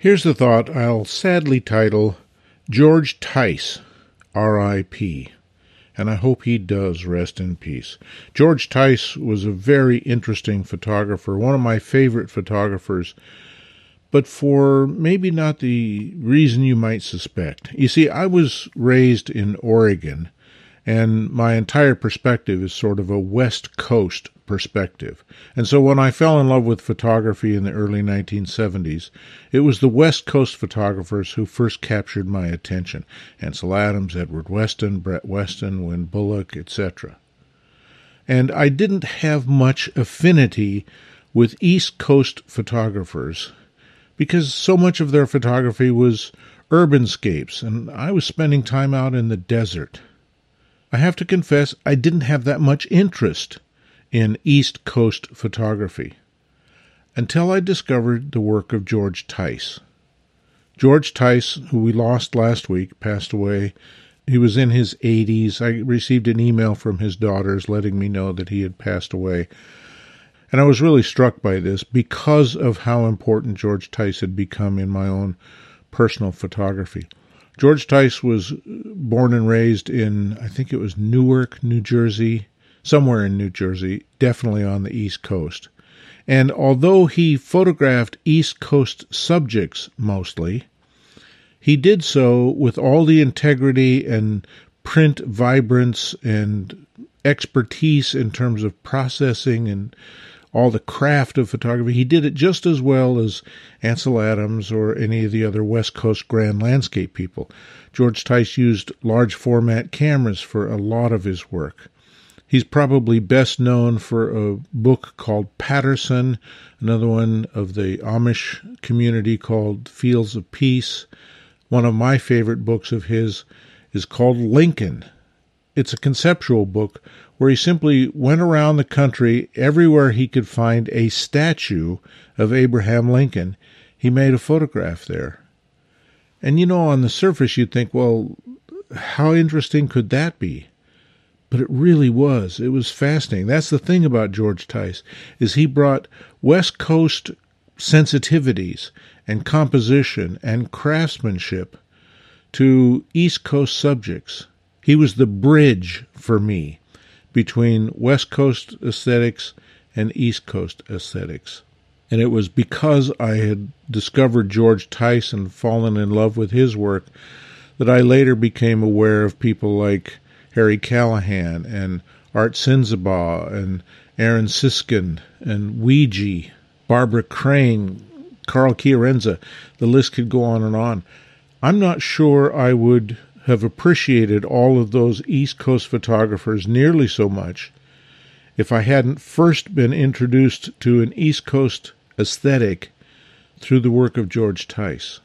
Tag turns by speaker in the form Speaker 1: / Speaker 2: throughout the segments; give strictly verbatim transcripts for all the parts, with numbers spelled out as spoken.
Speaker 1: Here's the thought I'll sadly title George Tice, R I P, and I hope he does rest in peace. George Tice was a very interesting photographer, one of my favorite photographers, but for maybe not the reason you might suspect. You see, I was raised in Oregon, and my entire perspective is sort of a West Coast perspective. And so when I fell in love with photography in the early nineteen seventies, it was the West Coast photographers who first captured my attention. Ansel Adams, Edward Weston, Brett Weston, Win Bullock, et cetera. And I didn't have much affinity with East Coast photographers because so much of their photography was urbanscapes, and I was spending time out in the desert. I have to confess, I didn't have that much interest in East Coast photography until I discovered the work of George Tice. George Tice, who we lost last week, passed away. He was in his eighties. I received an email from his daughters letting me know that he had passed away. And I was really struck by this because of how important George Tice had become in my own personal photography. George Tice was born and raised in, I think it was Newark, New Jersey, somewhere in New Jersey, definitely on the East Coast. And although he photographed East Coast subjects mostly, he did so with all the integrity and print vibrance and expertise in terms of processing and all the craft of photography. He did it just as well as Ansel Adams or any of the other West Coast grand landscape people. George Tice used large format cameras for a lot of his work. He's probably best known for a book called Patterson, another one of the Amish community called Fields of Peace. One of my favorite books of his is called Lincoln. It's a conceptual book where he simply went around the country. Everywhere he could find a statue of Abraham Lincoln, he made a photograph there. And you know, on the surface you'd think, well, how interesting could that be? But it really was. It was fascinating. That's the thing about George Tice, is he brought West Coast sensitivities and composition and craftsmanship to East Coast subjects. He was the bridge for me between West Coast aesthetics and East Coast aesthetics. And it was because I had discovered George Tice and fallen in love with his work that I later became aware of people like Harry Callahan and Art Sinzabaugh and Aaron Siskin and Ouija, Barbara Crane, Carl Chiarenza. The list could go on and on. I'm not sure I would have appreciated all of those East Coast photographers nearly so much if I hadn't first been introduced to an East Coast aesthetic through the work of George Tice.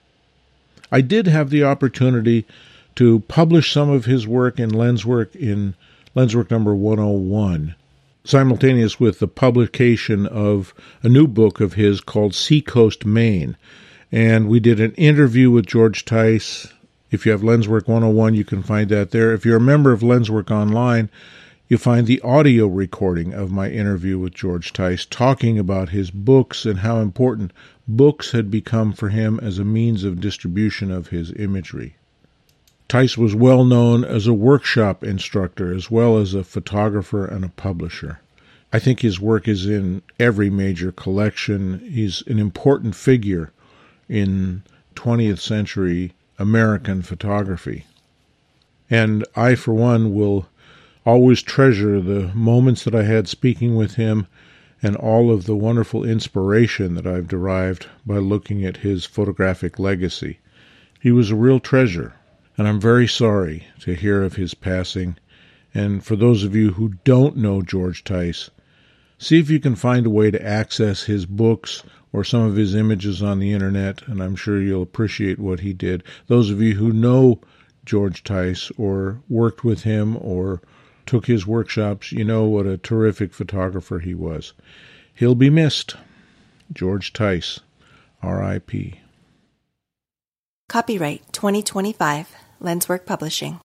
Speaker 1: I did have the opportunity to publish some of his work in Lenswork in Lenswork number one oh one, simultaneous with the publication of a new book of his called Seacoast, Maine. And we did an interview with George Tice. If you have Lenswork one oh one, you can find that there. If you're a member of Lenswork Online, you'll find the audio recording of my interview with George Tice talking about his books and how important books had become for him as a means of distribution of his imagery. Tice was well known as a workshop instructor as well as a photographer and a publisher. I think his work is in every major collection. He's an important figure in twentieth century American photography. And I, for one, will always treasure the moments that I had speaking with him and all of the wonderful inspiration that I've derived by looking at his photographic legacy. He was a real treasure, and I'm very sorry to hear of his passing. And for those of you who don't know George Tice, see if you can find a way to access his books or some of his images on the internet, and I'm sure you'll appreciate what he did. Those of you who know George Tice or worked with him or took his workshops, you know what a terrific photographer he was. He'll be missed. George Tice, R I P
Speaker 2: Copyright twenty twenty-five, Lenswork Publishing.